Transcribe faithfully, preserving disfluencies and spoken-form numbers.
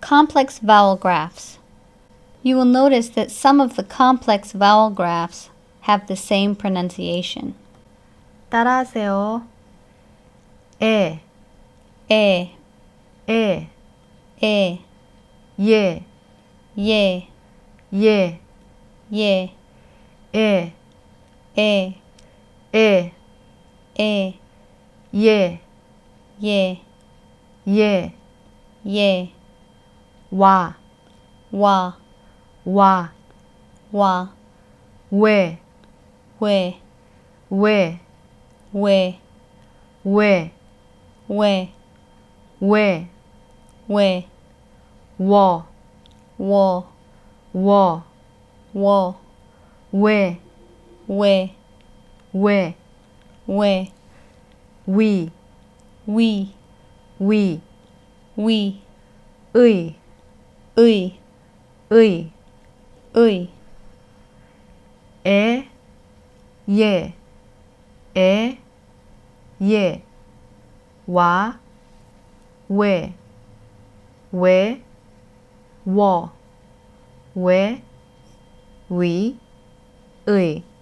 Complex vowel graphs. You will notice that some of the complex vowel graphs have the same pronunciation. 따라하세요. 에, 에, 에, 에, 예, 예, 예, 예, 에, 에, 에, 에, 예, 예, 예, 예, 와, 와, 와, 와, 왜, 왜, 왜, 왜, 왜, 왜, 왜, 왜, 워, 워, 워, 워, 왜, 왜, 왜, 왜, 위, 위, 위, 위, 의, 의, 의, 의, 에, 예, 에, 예, 와, 왜, 왜, 워, 왜, 위, 의.